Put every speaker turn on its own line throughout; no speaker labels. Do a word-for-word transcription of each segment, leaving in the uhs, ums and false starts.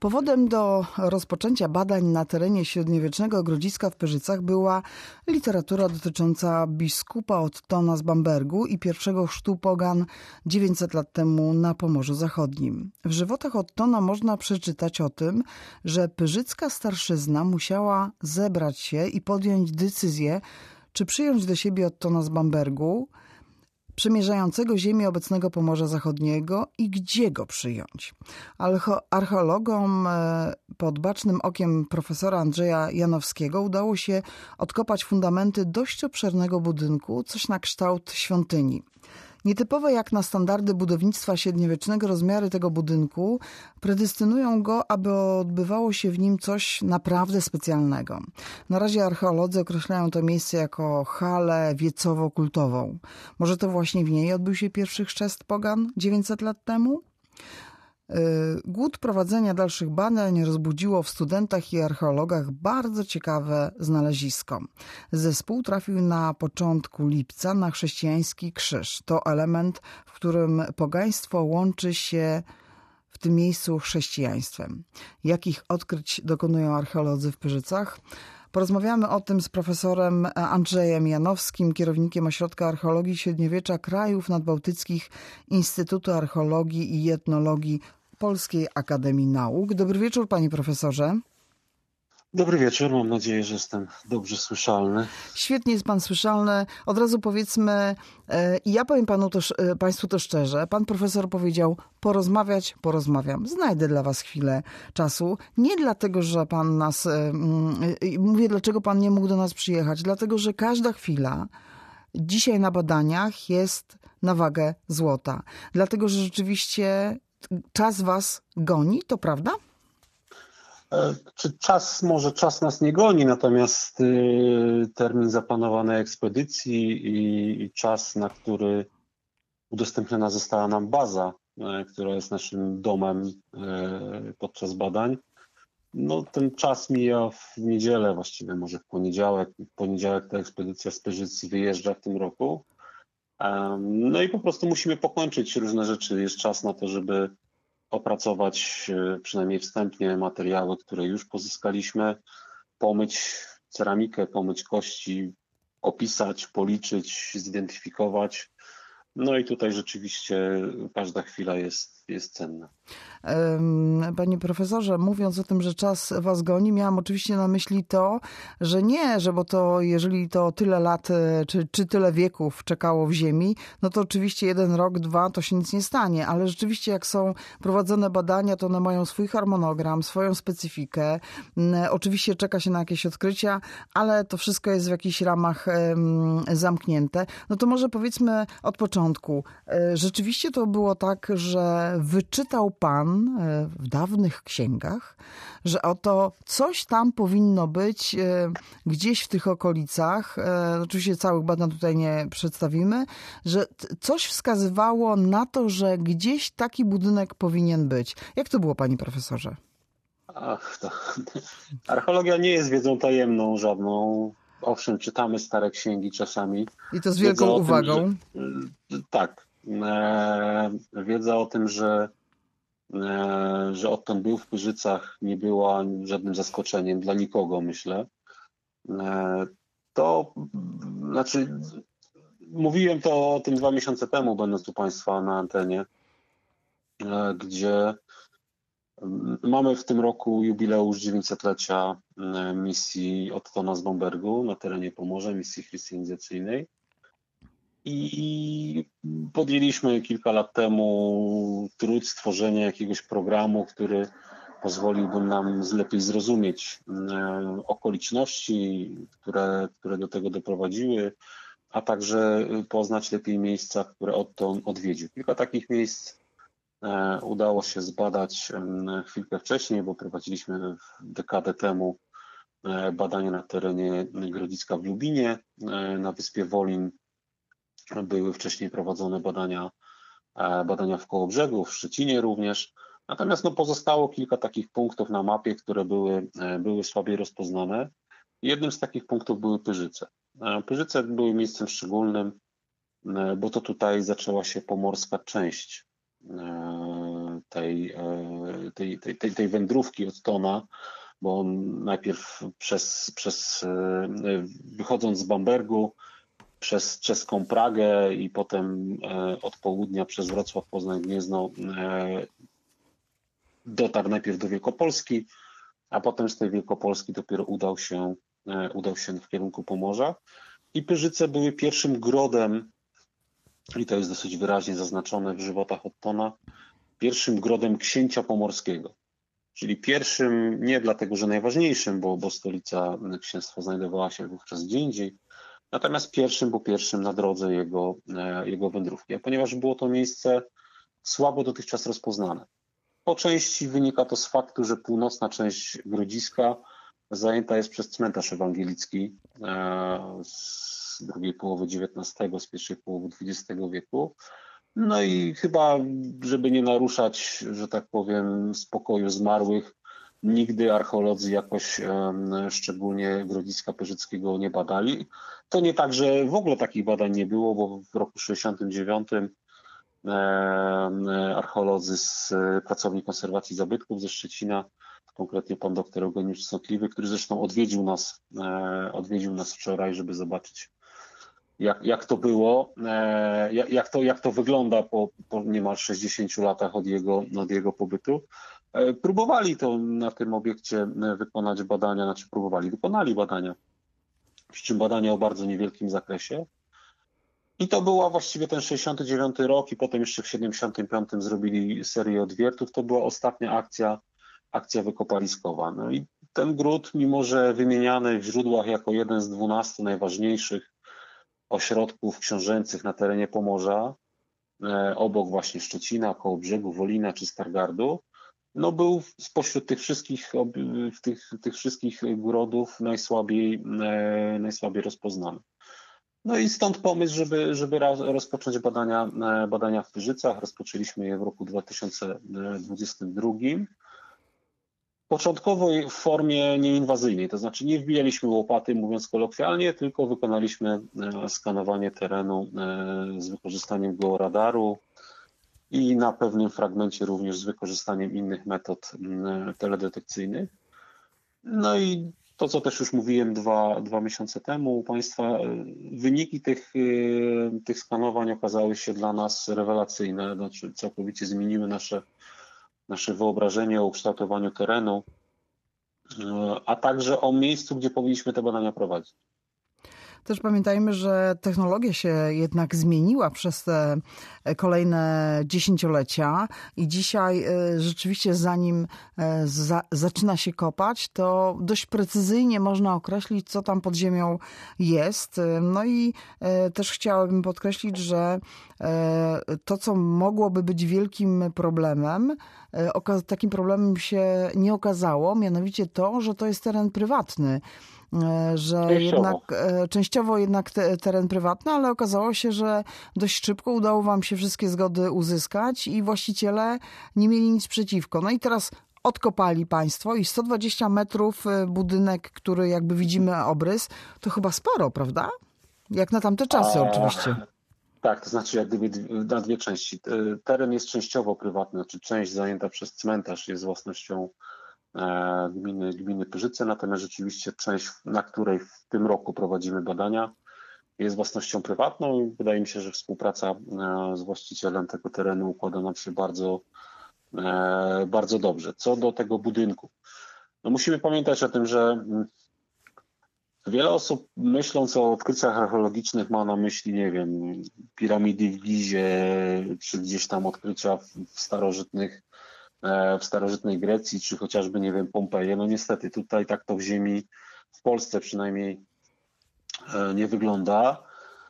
Powodem do rozpoczęcia badań na terenie średniowiecznego Grodziska w Pyrzycach była literatura dotycząca biskupa Ottona z Bambergu i pierwszego chrztu pogan dziewięćset lat temu na Pomorzu Zachodnim. W żywotach Ottona można przeczytać o tym, że pyrzycka starszyzna musiała zebrać się i podjąć decyzję, czy przyjąć do siebie Ottona z Bambergu, przemierzającego ziemię obecnego Pomorza Zachodniego i gdzie go przyjąć. Archeologom pod bacznym okiem profesora Andrzeja Janowskiego udało się odkopać fundamenty dość obszernego budynku, coś na kształt świątyni. Nietypowe jak na standardy budownictwa średniowiecznego rozmiary tego budynku predestynują go, aby odbywało się w nim coś naprawdę specjalnego. Na razie archeolodzy określają to miejsce jako halę wiecowo-kultową. Może to właśnie w niej odbył się pierwszy chrzest pogan dziewięćset lat temu? Głód prowadzenia dalszych badań rozbudziło w studentach i archeologach bardzo ciekawe znalezisko. Zespół trafił na początku lipca na chrześcijański krzyż. To element, w którym pogaństwo łączy się w tym miejscu chrześcijaństwem. Jakich odkryć dokonują archeolodzy w Pyrzycach? Porozmawiamy o tym z profesorem Andrzejem Janowskim, kierownikiem Ośrodka Archeologii Średniowiecza Krajów Nadbałtyckich Instytutu Archeologii i Etnologii Polskiej Akademii Nauk. Dobry wieczór, panie profesorze.
Dobry wieczór, mam nadzieję, że jestem dobrze słyszalny.
Świetnie jest pan słyszalny. Od razu powiedzmy, i ja powiem panu to, państwu to szczerze, pan profesor powiedział porozmawiać, porozmawiam. Znajdę dla was chwilę czasu. Nie dlatego, że pan nas, mówię, dlaczego pan nie mógł do nas przyjechać, dlatego, że każda chwila dzisiaj na badaniach jest na wagę złota. Dlatego, że rzeczywiście czas was goni, to prawda?
Czy czas, może czas nas nie goni, natomiast termin zaplanowanej ekspedycji i, i czas, na który udostępniona została nam baza, która jest naszym domem podczas badań, no ten czas mija w niedzielę, właściwie może w poniedziałek. W poniedziałek ta ekspedycja z Pyrzyc wyjeżdża w tym roku. No i po prostu musimy pokończyć różne rzeczy. Jest czas na to, żeby opracować przynajmniej wstępnie materiały, które już pozyskaliśmy, pomyć ceramikę, pomyć kości, opisać, policzyć, zidentyfikować. No i tutaj rzeczywiście każda chwila jest, jest cenna.
Panie profesorze, mówiąc o tym, że czas was goni, miałam oczywiście na myśli to, że nie, że bo to jeżeli to tyle lat, czy, czy tyle wieków czekało w ziemi, no to oczywiście jeden rok, dwa, to się nic nie stanie, ale rzeczywiście jak są prowadzone badania, to one mają swój harmonogram, swoją specyfikę. Oczywiście czeka się na jakieś odkrycia, ale to wszystko jest w jakichś ramach zamknięte. No to może powiedzmy od początku. Rzeczywiście to było tak, że wyczytał pan w dawnych księgach, że oto coś tam powinno być gdzieś w tych okolicach, oczywiście całych badań tutaj nie przedstawimy, że coś wskazywało na to, że gdzieś taki budynek powinien być. Jak to było, panie profesorze?
Ach, to... Archeologia nie jest wiedzą tajemną żadną. Owszem, czytamy stare księgi czasami.
I to z wielką
Wiedza
uwagą.
Tym, że, tak. Wiedza o tym, że że odtąd był w Pyrzycach, nie była żadnym zaskoczeniem dla nikogo, myślę. To znaczy, mówiłem to o tym dwa miesiące temu, będąc u państwa na antenie, gdzie mamy w tym roku jubileusz dziewięćsetlecia misji Ottona z Bambergu na terenie Pomorza, misji chrystianizacyjnej. I podjęliśmy kilka lat temu trud stworzenia jakiegoś programu, który pozwoliłby nam lepiej zrozumieć okoliczności, które, które do tego doprowadziły, a także poznać lepiej miejsca, które odtąd odwiedził. Kilka takich miejsc udało się zbadać chwilkę wcześniej, bo prowadziliśmy dekadę temu badania na terenie Grodziska w Lubinie, na wyspie Wolin. Były wcześniej prowadzone badania, badania w Kołobrzegu, w Szczecinie również. Natomiast no, pozostało kilka takich punktów na mapie, które były, były słabiej rozpoznane. Jednym z takich punktów były Pyrzyce. Pyrzyce były miejscem szczególnym, bo to tutaj zaczęła się pomorska część tej, tej, tej, tej, tej wędrówki od Thona, bo on najpierw przez, przez wychodząc z Bambergu, przez czeską Pragę i potem od południa przez Wrocław, Poznań, Gniezno dotarł najpierw do Wielkopolski, a potem z tej Wielkopolski dopiero udał się, udał się w kierunku Pomorza. I Pyrzyce były pierwszym grodem, i to jest dosyć wyraźnie zaznaczone w żywotach Ottona, pierwszym grodem księcia pomorskiego. Czyli pierwszym, nie dlatego, że najważniejszym, bo, bo stolica księstwa znajdowała się wówczas gdzie indziej, natomiast pierwszym, bo pierwszym na drodze jego, jego wędrówki. A ponieważ było to miejsce słabo dotychczas rozpoznane. Po części wynika to z faktu, że północna część Grodziska zajęta jest przez cmentarz ewangelicki z drugiej połowy dziewiętnastego, z pierwszej połowy dwudziestego wieku. No i chyba, żeby nie naruszać, że tak powiem, spokoju zmarłych, nigdy archeolodzy jakoś szczególnie Grodziska Pyrzyckiego nie badali. To nie tak, że w ogóle takich badań nie było, bo w roku sześćdziesiątym dziewiątym archeolodzy z pracowni konserwacji zabytków ze Szczecina, konkretnie pan doktor Eugeniusz Cnotliwy, który zresztą odwiedził nas, odwiedził nas wczoraj, żeby zobaczyć, jak, jak to było, jak to, jak to wygląda po, po niemal sześćdziesięciu latach od jego, od jego pobytu. Próbowali to na tym obiekcie wykonać badania, znaczy próbowali, wykonali badania, przy czym badania o bardzo niewielkim zakresie. I to była właściwie ten sześćdziesiąty dziewiąty rok i potem jeszcze w siedemdziesiątym piątym zrobili serię odwiertów. To była ostatnia akcja, akcja wykopaliskowa. No i ten gród, mimo że wymieniany w źródłach jako jeden z dwunastu najważniejszych ośrodków książęcych na terenie Pomorza, obok właśnie Szczecina, Kołobrzegu, Wolina czy Stargardu, no był spośród tych wszystkich, tych, tych wszystkich grodów najsłabiej, najsłabiej rozpoznany. No i stąd pomysł, żeby, żeby rozpocząć badania, badania w Pyrzycach. Rozpoczęliśmy je w roku dwa tysiące dwudziestym drugim. Początkowo w formie nieinwazyjnej, to znaczy nie wbijaliśmy łopaty, mówiąc kolokwialnie, tylko wykonaliśmy skanowanie terenu z wykorzystaniem georadaru i na pewnym fragmencie również z wykorzystaniem innych metod teledetekcyjnych. No i to, co też już mówiłem dwa, dwa miesiące temu u Państwa, wyniki tych, tych skanowań okazały się dla nas rewelacyjne, znaczy całkowicie zmieniły nasze, nasze wyobrażenie o ukształtowaniu terenu, a także o miejscu, gdzie powinniśmy te badania prowadzić.
Też pamiętajmy, że technologia się jednak zmieniła przez te kolejne dziesięciolecia i dzisiaj rzeczywiście zanim za, zaczyna się kopać, to dość precyzyjnie można określić, co tam pod ziemią jest. No i też chciałabym podkreślić, że to, co mogłoby być wielkim problemem, takim problemem się nie okazało, mianowicie to, że to jest teren prywatny. Że
częściowo.
jednak częściowo jednak te, teren prywatny, ale okazało się, że dość szybko udało wam się wszystkie zgody uzyskać i właściciele nie mieli nic przeciwko. No i teraz odkopali państwo i sto dwadzieścia metrów budynek, który jakby widzimy obrys, to chyba sporo, prawda? Jak na tamte czasy A... oczywiście.
Tak, to znaczy jak gdyby na dwie części. Teren jest częściowo prywatny, znaczy część zajęta przez cmentarz jest własnością Gminy, gminy Pyrzyce, natomiast rzeczywiście część, na której w tym roku prowadzimy badania, jest własnością prywatną i wydaje mi się, że współpraca z właścicielem tego terenu układa nam się bardzo, bardzo dobrze. Co do tego budynku, no musimy pamiętać o tym, że wiele osób myśląc o odkryciach archeologicznych ma na myśli, nie wiem, piramidy w Gizie, czy gdzieś tam odkrycia w starożytnych w starożytnej Grecji, czy chociażby, nie wiem, Pompeje. No niestety tutaj tak to w ziemi, w Polsce przynajmniej nie wygląda.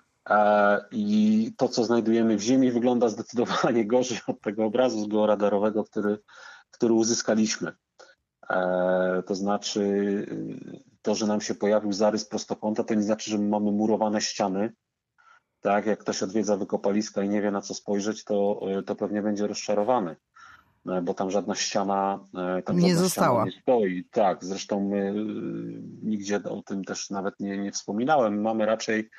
I to, co znajdujemy w ziemi, wygląda zdecydowanie gorzej od tego obrazu z georadarowego, który, który uzyskaliśmy. To znaczy, to, że nam się pojawił zarys prostokąta, to nie znaczy, że my mamy murowane ściany. Tak, jak ktoś odwiedza wykopaliska i nie wie, na co spojrzeć, to, to pewnie będzie rozczarowany, bo tam żadna ściana tam
nie
żadna
została.
Ściana nie stoi. Tak, zresztą my nigdzie o tym też nawet nie, nie wspominałem. Mamy raczej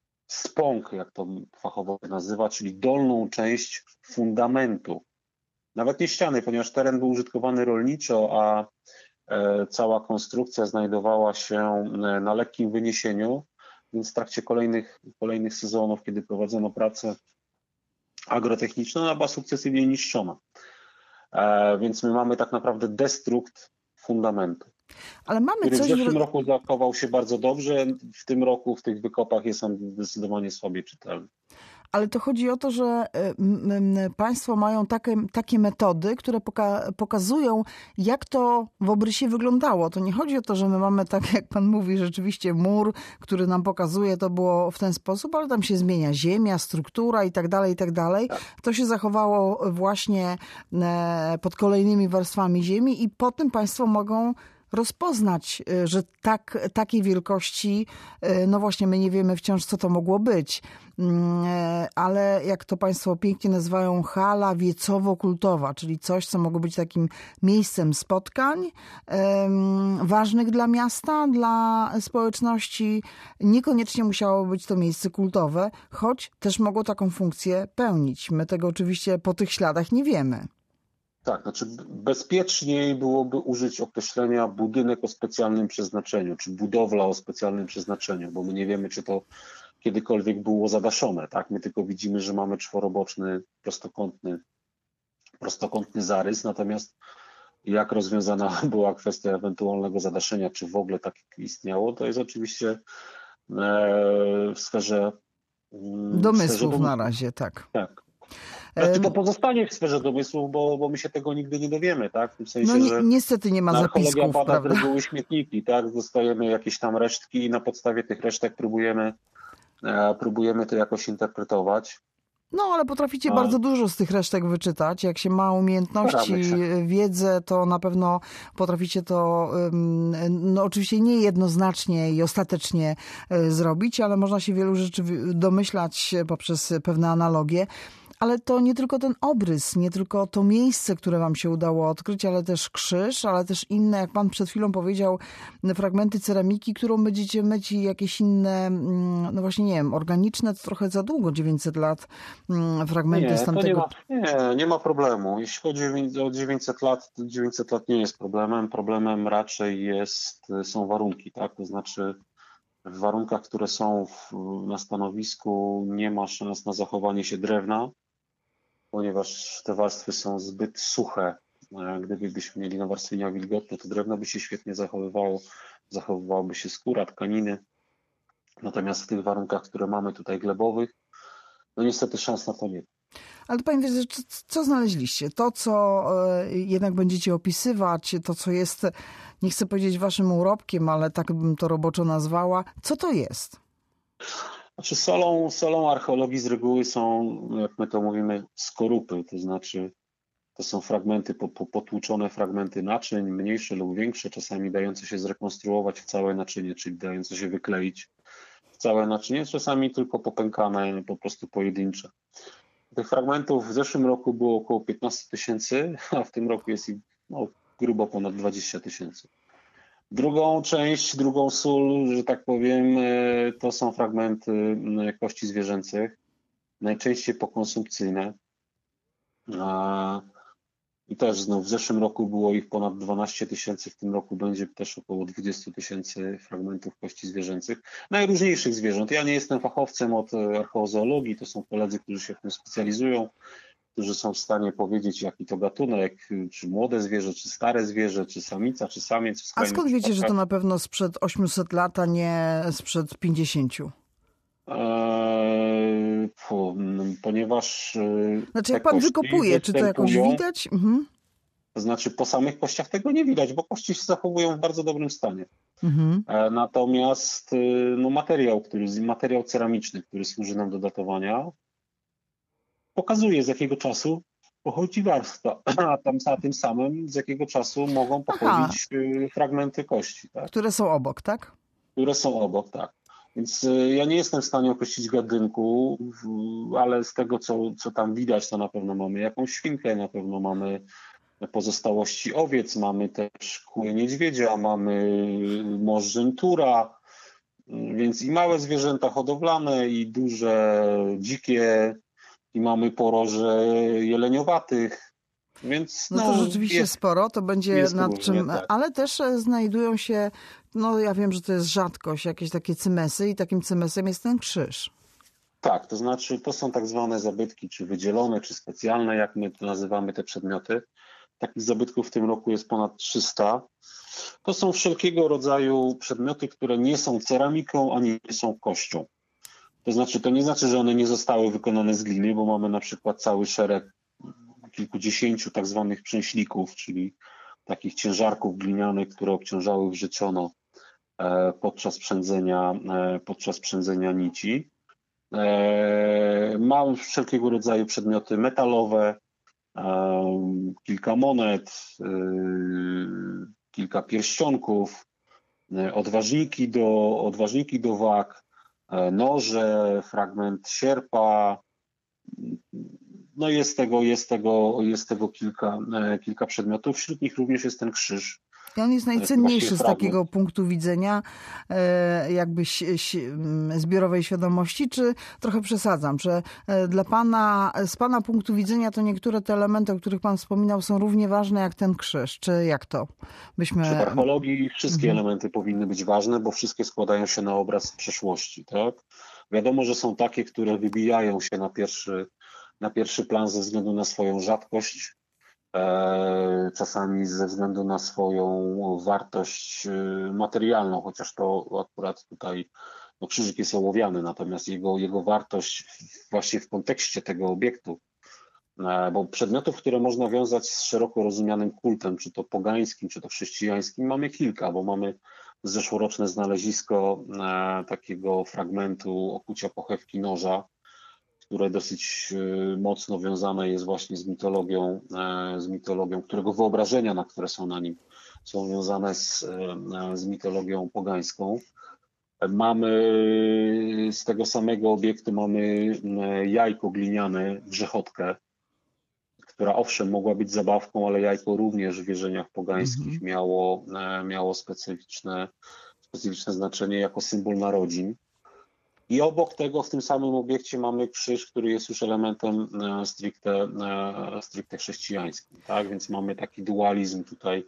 spąk, jak to fachowo nazywa, czyli dolną część fundamentu nawet nie ściany, ponieważ teren był użytkowany rolniczo, a cała konstrukcja znajdowała się na lekkim wyniesieniu, więc w trakcie kolejnych, kolejnych sezonów, kiedy prowadzono pracę agrotechniczną, ona była sukcesywnie niszczona. Więc my mamy tak naprawdę destrukt fundamentu,
ale mamy
który
coś
w zeszłym roku zachował się bardzo dobrze, w tym roku w tych wykopach jest on zdecydowanie słabiej czytelny.
Ale to chodzi o to, że państwo mają takie, takie metody, które poka- pokazują, jak to w obrysie wyglądało. To nie chodzi o to, że my mamy, tak jak pan mówi, rzeczywiście mur, który nam pokazuje, to było w ten sposób, ale tam się zmienia ziemia, struktura i tak dalej, i tak dalej. To się zachowało właśnie pod kolejnymi warstwami ziemi i potem państwo mogą rozpoznać, że tak, takiej wielkości, no właśnie my nie wiemy wciąż, co to mogło być, ale jak to państwo pięknie nazywają, hala wiecowo-kultowa, czyli coś, co mogło być takim miejscem spotkań ważnych dla miasta, dla społeczności. Niekoniecznie musiało być to miejsce kultowe, choć też mogło taką funkcję pełnić. My tego oczywiście po tych śladach nie wiemy.
Tak, znaczy bezpieczniej byłoby użyć określenia budynek o specjalnym przeznaczeniu, czy budowla o specjalnym przeznaczeniu, bo my nie wiemy, czy to kiedykolwiek było zadaszone, tak? My tylko widzimy, że mamy czworoboczny, prostokątny, prostokątny zarys, natomiast jak rozwiązana była kwestia ewentualnego zadaszenia, czy w ogóle tak istniało, to jest oczywiście w sferze
domysłów w sferze na razie, tak.
Tak. Znaczy to pozostanie w sferze domysłów, bo, bo my się tego nigdy nie dowiemy, tak? W tym sensie,
no ni-
że
niestety nie ma zapisków,
bada
prawda?
z reguły śmietniki, tak? Dostajemy jakieś tam resztki i na podstawie tych resztek próbujemy, e, próbujemy to jakoś interpretować.
No, ale potraficie
A...
bardzo dużo z tych resztek wyczytać. Jak się ma umiejętności, wiedzę, to na pewno potraficie to, no oczywiście nie jednoznacznie i ostatecznie zrobić, ale można się wielu rzeczy domyślać poprzez pewne analogie. Ale to nie tylko ten obrys, nie tylko to miejsce, które wam się udało odkryć, ale też krzyż, ale też inne, jak pan przed chwilą powiedział, fragmenty ceramiki, którą będziecie myć i jakieś inne, no właśnie nie wiem, organiczne, to trochę za długo, dziewięćset lat, fragmenty
nie,
z tamtego...
To nie, ma, nie, nie ma problemu. Jeśli chodzi o dziewięćset lat, to dziewięćset lat nie jest problemem. Problemem raczej jest, są warunki, tak? To znaczy w warunkach, które są w, na stanowisku, nie ma szans na zachowanie się drewna, ponieważ te warstwy są zbyt suche. Gdybyśmy mieli nawarstwienia wilgotne, to drewno by się świetnie zachowywało, zachowywałaby się skóra, tkaniny. Natomiast w tych warunkach, które mamy tutaj glebowych, no niestety szans na to nie.
Ale panie wiecie, co, co znaleźliście? To, co jednak będziecie opisywać, to, co jest, nie chcę powiedzieć waszym urobkiem, ale tak bym to roboczo nazwała. Co to jest?
Znaczy solą, solą archeologii z reguły są, jak my to mówimy, skorupy, to znaczy to są fragmenty, po, po, potłuczone fragmenty naczyń, mniejsze lub większe, czasami dające się zrekonstruować w całe naczynie, czyli dające się wykleić w całe naczynie, czasami tylko popękane, po prostu pojedyncze. Tych fragmentów w zeszłym roku było około piętnaście tysięcy, a w tym roku jest ich no, grubo ponad dwadzieścia tysięcy. Drugą część, drugą sól, że tak powiem, to są fragmenty kości zwierzęcych, najczęściej pokonsumpcyjne. I też znów w zeszłym roku było ich ponad dwanaście tysięcy, w tym roku będzie też około dwadzieścia tysięcy fragmentów kości zwierzęcych, najróżniejszych zwierząt. Ja nie jestem fachowcem od archeozoologii, to są koledzy, którzy się w tym specjalizują, którzy są w stanie powiedzieć, jaki to gatunek, czy młode zwierzę, czy stare zwierzę, czy samica, czy samiec.
A skąd wiecie, że to na pewno sprzed osiemset lat, a nie sprzed pięćdziesięciu?
Eee, fu, ponieważ
Znaczy jak pan wykopuje, czy to jakoś widać? Mhm.
To znaczy po samych kościach tego nie widać, bo kości się zachowują w bardzo dobrym stanie. Mhm. E, natomiast no, materiał, który, materiał ceramiczny, który służy nam do datowania, pokazuje, z jakiego czasu pochodzi warstwa, a tam za tym samym z jakiego czasu mogą pochodzić Aha. fragmenty kości. Tak?
Które są obok, tak?
Które są obok, tak. Więc ja nie jestem w stanie określić gadynku, ale z tego, co, co tam widać, to na pewno mamy jakąś świnkę, na pewno mamy pozostałości owiec, mamy też kły niedźwiedzia, mamy możdżeń tura, więc i małe zwierzęta hodowlane, i duże, dzikie, i mamy poroże jeleniowatych, Więc,
no,
no
to rzeczywiście
jest,
sporo, to będzie
jest
nad
różnie,
czym,
tak.
ale też znajdują się, no ja wiem, że to jest rzadkość, jakieś takie cymesy i takim cymesem jest ten krzyż.
Tak, to znaczy to są tak zwane zabytki, czy wydzielone, czy specjalne, jak my to nazywamy te przedmioty. Takich zabytków w tym roku jest ponad trzysta. To są wszelkiego rodzaju przedmioty, które nie są ceramiką, ani nie są kością. To znaczy, to nie znaczy, że one nie zostały wykonane z gliny, bo mamy na przykład cały szereg kilkudziesięciu tak zwanych przęślików, czyli takich ciężarków glinianych, które obciążały wrzeciono podczas przędzenia, podczas przędzenia nici. Mamy wszelkiego rodzaju przedmioty metalowe, kilka monet, kilka pierścionków, odważniki do, odważniki do wag, noże, fragment sierpa. No jest tego, jest tego, jest tego kilka, kilka przedmiotów. Wśród nich również jest ten krzyż.
I on jest najcenniejszy z takiego punktu widzenia e, jakby zbiorowej świadomości, czy trochę przesadzam, że dla pana, z pana punktu widzenia to niektóre te elementy, o których pan wspominał, są równie ważne jak ten krzyż, czy jak to byśmy...
Przy archeologii wszystkie
mhm.
elementy powinny być ważne, bo wszystkie składają się na obraz przeszłości, tak? Wiadomo, że są takie, które wybijają się na pierwszy, na pierwszy plan ze względu na swoją rzadkość, czasami ze względu na swoją wartość materialną, chociaż to akurat tutaj no, krzyżyk jest ołowiany, natomiast jego, jego wartość właśnie w kontekście tego obiektu, bo przedmiotów, które można wiązać z szeroko rozumianym kultem, czy to pogańskim, czy to chrześcijańskim, mamy kilka, bo mamy zeszłoroczne znalezisko takiego fragmentu okucia pochewki noża, które dosyć mocno wiązane jest właśnie z mitologią, z mitologią, którego wyobrażenia, na które są na nim, są wiązane z, z mitologią pogańską. Mamy z tego samego obiektu mamy jajko gliniane, grzechotkę, która owszem mogła być zabawką, ale jajko również w wierzeniach pogańskich mm-hmm. miało, miało specyficzne, specyficzne znaczenie jako symbol narodzin. I obok tego w tym samym obiekcie mamy krzyż, który jest już elementem stricte, stricte chrześcijańskim, tak? Więc mamy taki dualizm tutaj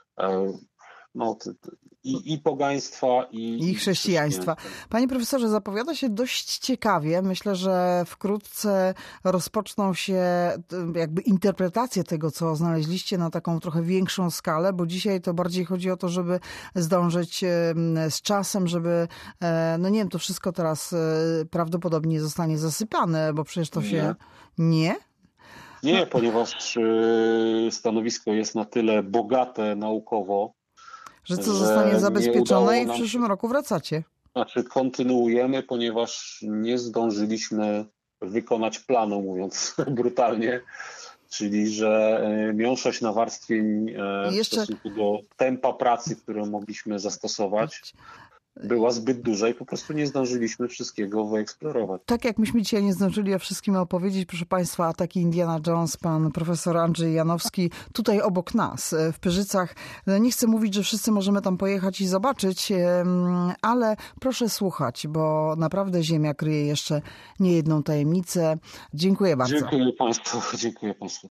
no, i, i pogaństwa, i,
i chrześcijaństwa. Panie profesorze, zapowiada się dość ciekawie. Myślę, że wkrótce rozpoczną się jakby interpretacje tego, co znaleźliście na taką trochę większą skalę, bo dzisiaj to bardziej chodzi o to, żeby zdążyć z czasem, żeby, no nie wiem, to wszystko teraz prawdopodobnie zostanie zasypane, bo przecież to się... Nie?
Nie, ponieważ stanowisko jest na tyle bogate naukowo,
że co zostanie zabezpieczone i w przyszłym
się,
roku wracacie.
Znaczy kontynuujemy, ponieważ nie zdążyliśmy wykonać planu, mówiąc brutalnie, czyli że miąższość nawarstwień jeszcze... w stosunku do tempa pracy, którą mogliśmy zastosować, była zbyt duża i po prostu nie zdążyliśmy wszystkiego wyeksplorować.
Tak jak myśmy dzisiaj nie zdążyli o wszystkim opowiedzieć, proszę Państwa, Ataki Indiana Jones, pan profesor Andrzej Janowski, tutaj obok nas, w Pyrzycach. Nie chcę mówić, że wszyscy możemy tam pojechać i zobaczyć, ale proszę słuchać, bo naprawdę Ziemia kryje jeszcze niejedną tajemnicę. Dziękuję bardzo.
Dziękuję Państwu. Dziękuję Państwu.